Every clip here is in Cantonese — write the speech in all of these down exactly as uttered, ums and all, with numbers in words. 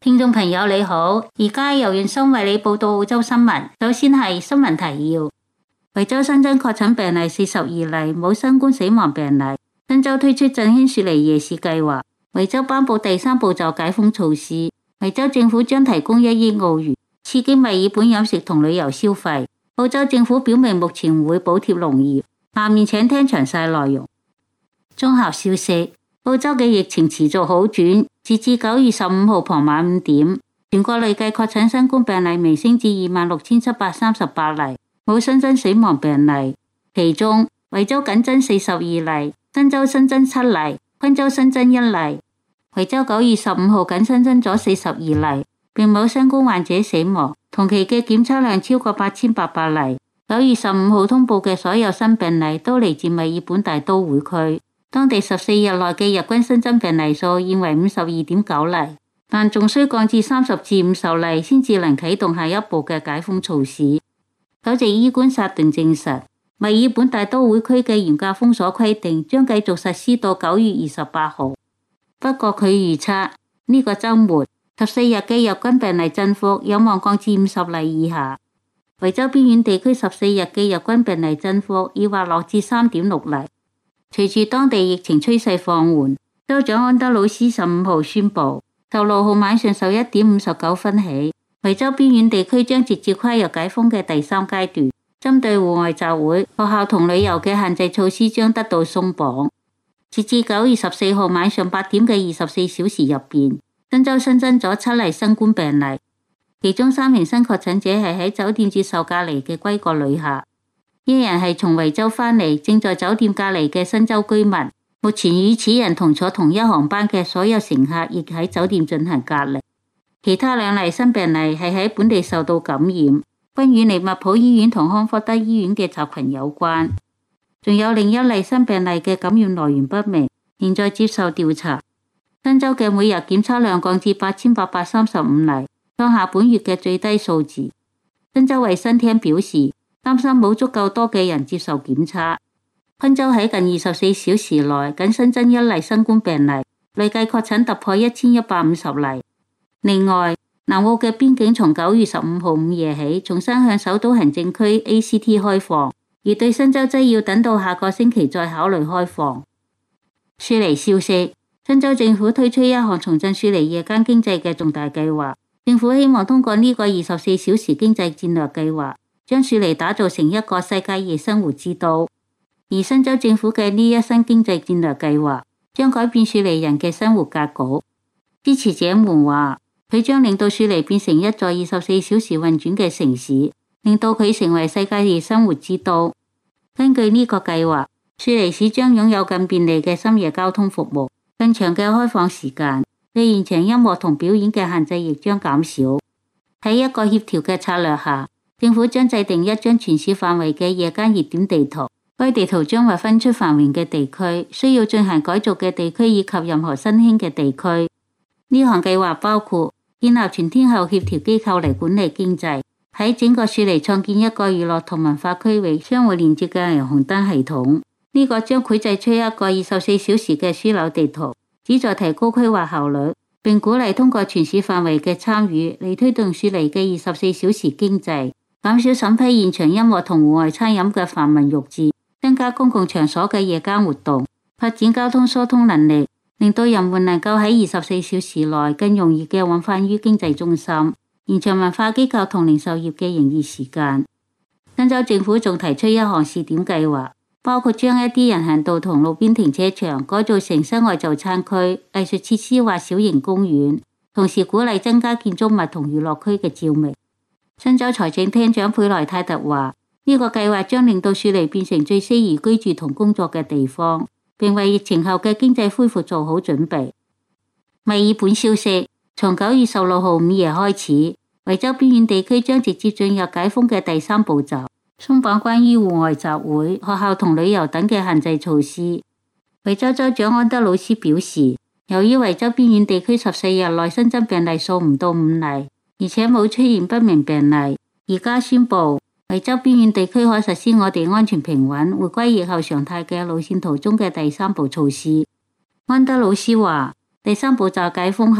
聽眾朋友你好，而家由袁生為你報道澳洲新聞。首先係新聞提要：維州新增確診病例四十二例，冇新冠死亡病例。新州推出振興雪梨夜市計劃。維州頒布第三步驟解封措施。維州政府將提供一億澳元，刺激墨爾本飲食同旅遊消費。澳洲政府表明目前唔會補貼農業。下面請聽詳細內容。綜合消息：澳洲嘅疫情持續好轉，截至九月十五號傍晚五點，全國累計確診新冠病例微升至二萬六千七百三十八例，冇新增死亡病例。其中，維州僅增四十二例，新州新增七例，昆州新增一例。維州九月十五號僅新增咗四十二例，並冇新冠患者死亡。同期嘅檢測量超過八千八百例。九月十五號通報嘅所有新病例都嚟自墨爾本大都會區。當地十四日內嘅日均新增病例數現為五十二點九例，但仲需降至三十至五十例先至能啟動下一步嘅解封措施。首席醫官薩頓證實，墨爾本大都會區嘅嚴格封鎖規定將繼續實施到九月二十八號。不過佢預測呢個週末十四日嘅日均病例增幅有望降至五十例以下。維州邊遠地區十四日嘅日均病例增幅已滑落至三點六例。隨住當地疫情趨勢放緩，州長安德魯斯十五號宣布，十六號晚上十一點五十九分起，維州邊遠地區將直接跨入解封嘅第三階段。針對戶外集會、學校同旅遊嘅限制措施將得到鬆綁。截至九月十四號晚上八點嘅二十四小時入邊，新州新增咗七例新冠病例，其中三名新確診者係喺酒店接受隔離嘅歸國旅客。一人係從維州返嚟，正在酒店隔離嘅新州居民。目前與此人同坐同一航班嘅所有乘客亦喺酒店進行隔離。其他兩例新病例係喺本地受到感染，均與利物浦醫院同康福德醫院嘅集群有關。仲有另一例新病例嘅感染來源不明，現在接受調查。新州嘅每日檢測量降至八千八百三十五例，創下本月嘅最低數字。新州衛生廳表示，擔心冇足夠多嘅人接受檢測。昆州喺近二十四小時內僅新增一例新冠病例，累計確診突破一千一百五十例。另外，南澳嘅邊境從九月十五號午夜起重新向首都行政區 A C T 開放，而對新州則要等到下個星期再考慮開放。雪梨消息：新州政府推出一項重振雪梨夜間經濟嘅重大計劃，政府希望通過呢個二十四小時經濟戰略計劃，將雪梨打造成一個世界夜生活之都。而新州政府嘅呢一新經濟戰略計劃將改變雪梨人嘅生活格局。支持者們話，佢將令到雪梨變成一座二十四小時運轉嘅城市，令到佢成為世界夜生活之都。根據呢個計劃，雪梨市將擁有更便利嘅深夜交通服務，更長嘅開放時間，對現場音樂同表演嘅限制亦將減少。喺一個協調嘅策略下，政府將制定一張全市範圍嘅夜間熱點地圖，該地圖將劃分出繁榮嘅地區、需要進行改造嘅地區以及任何新興嘅地區。呢項計劃包括建立全天候協調機構嚟管理經濟，喺整個雪梨創建一個娛樂同文化區域相互連接嘅霓虹燈系統。呢、這個將繪製出一個二十四小時嘅樞紐地圖，旨在提高規劃效率，並鼓勵通過全市範圍嘅參與嚟推動雪梨嘅二十四小時經濟，減少審批現場音樂同戶外餐飲嘅繁文縟節，增加公共場所嘅夜間活動，發展交通疏通能力，令到人們能夠喺二十四小時內更容易嘅往返於經濟中心，延長文化機構同零售業嘅營業時間。新州政府仲提出一項試點計劃，包括將一啲人行道同路邊停車場改造成室外就餐區、藝術設施或小型公園，同時鼓勵增加建築物同娛樂區嘅照明。新州財政廳長佩萊泰特話，呢、這個計劃將令到雪梨變成最適宜居住同工作嘅地方，並為疫情後嘅經濟恢復做好準備。墨爾本消息：從九月十六號午夜開始，維州邊遠地區將直接進入解封嘅第三步驟，鬆綁關於戶外集會、學校同旅遊等嘅限制措施。維州州長安德魯斯表示，由於維州邊遠地區十四日內新增病例數唔到五例，而且冇出現不明病例，而家宣布維州邊遠地區可實施我哋安全平穩、回歸疫後常態嘅路線圖中嘅第三步措施。安德魯斯話，第三步驟解封後，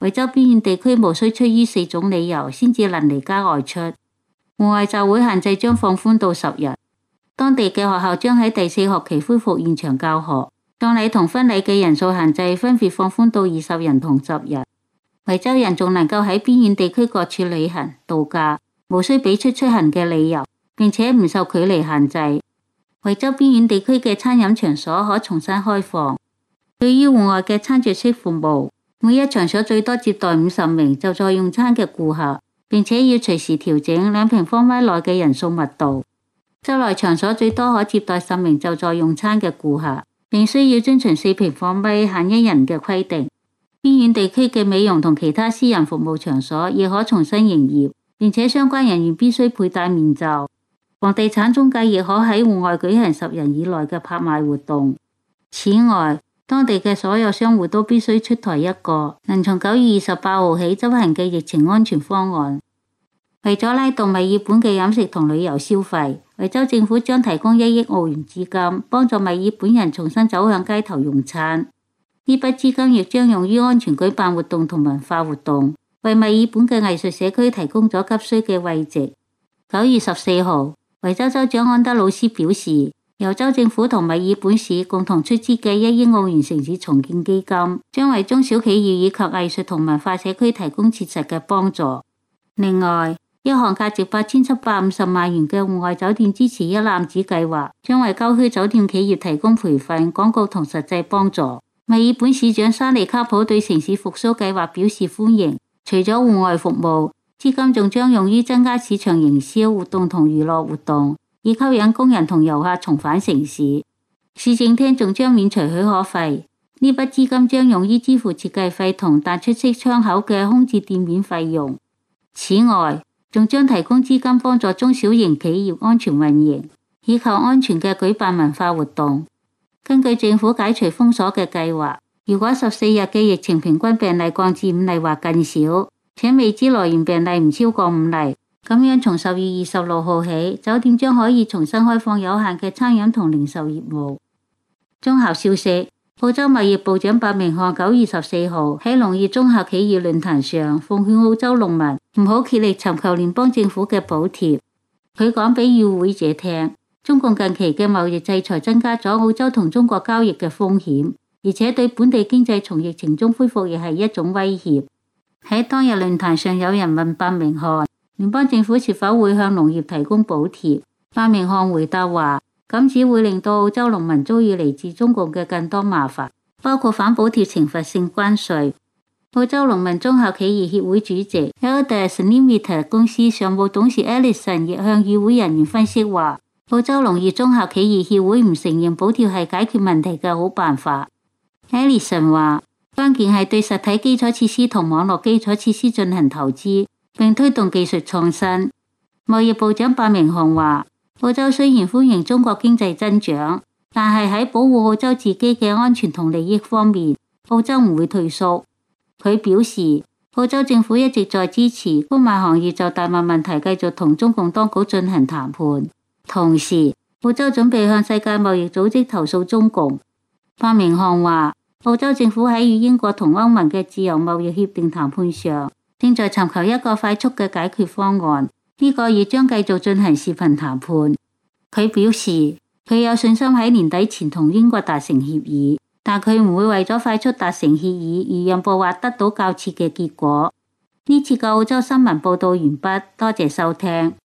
惠州邊遠地區無需出於四種理由先至能離家外出。戶外集會限制將放寬到十日。當地嘅學校將喺第四學期恢復現場教學，葬禮同婚禮嘅人數限制分別放寬到二十人同十人。惠州人仲能夠喺邊遠地區各處旅行度假，無需俾出出行嘅理由，並且唔受距離限制。惠州邊遠地區嘅餐飲場所可重新開放。對於戶外嘅餐桌式服務，每一場所最多接待五十名就座用餐嘅顧客，並且要隨時調整兩平方米內嘅人數密度。州內場所最多可接待十名就座用餐嘅顧客，並需要遵循四平方米限一人嘅規定。邊遠地區嘅美容同其他私人服務場所亦可重新營業，並且相關人員必須佩戴面罩。房地產中介亦可喺戶外舉行十人以內嘅拍賣活動。此外，當地嘅所有商戶都必須出台一個能從九月二十八號起執行嘅疫情安全方案。為咗拉動墨爾本嘅飲食同旅遊消費，惠州政府將提供一億澳元資金，幫助墨爾本人重新走向街頭用餐。呢筆資金亦將用於安全舉辦活動同文化活動，為墨爾本嘅藝術社區提供咗急需嘅慰藉。九月十四號，惠州州長安德魯斯表示，由州政府同墨爾本市共同出資嘅一億澳元城市重建基金，將為中小企業以及藝術同文化社區提供切實嘅幫助。另外，一項價值八千七百五十萬元嘅戶外酒店支持一攬子計劃，將為郊區酒店企業提供培訓、廣告同實際幫助。墨爾本市長沙利卡普對城市復甦計劃表示歡迎。除咗戶外服務，資金仲將用於增加市場營銷活動同娛樂活動，以吸引工人同遊客重返城市。市政廳仲將免除許可費，呢筆資金將用於支付設計費同彈出式窗口嘅空置店面費用。此外，仲將提供資金幫助中小型企業安全運營，以及安全嘅舉辦文化活動。根據政府解除封鎖嘅計劃，如果十四日嘅疫情平均病例降至五例或更少，且未知來源病例唔超過五例，咁樣從十月二十六號起，酒店將可以重新開放有限嘅餐飲同零售業務。綜合消息，澳洲貿易部長白明漢九月十四號喺農業綜合企業論壇上奉勸澳洲農民唔好竭力尋求聯邦政府嘅補貼。佢講俾與會者聽，中共近期嘅貿易制裁增加咗澳洲同中國交易嘅風險，而且對本地經濟從疫情中恢復亦係一種威脅。喺當日論壇上，有人問白明漢聯邦政府是否會向農業提供補貼，白明漢回答話，咁只會令到澳洲農民遭遇嚟自中共嘅更多麻煩，包括反補貼懲罰性關稅。澳洲農民綜合企業協會主席 Elders Limited 公司常務董事 Ellison 亦向與會人員分析話，澳洲農業綜合企業協會唔承認補貼係解決問題嘅好辦法。Ellison 話，關鍵係對實體基礎設施同網絡基礎設施進行投資，並推動技術創新。貿易部長白明漢話，澳洲雖然歡迎中國經濟增長，但係喺保護澳洲自己嘅安全同利益方面，澳洲唔會退縮。佢表示，澳洲政府一直在支持穀物行業就大麥問題繼續同中共當局進行談判，同時澳洲準備向世界貿易組織投訴中共。白明漢話，澳洲政府喺與英國同歐盟嘅自由貿易協定談判上，正在尋求一個快速嘅解決方案。呢個亦將繼續進行視頻談判。佢表示，佢有信心喺年底前同英國達成協議，但佢唔會為咗快速達成協議而讓步或得到較切嘅結果。呢次嘅澳洲新聞報道完畢，多謝收聽。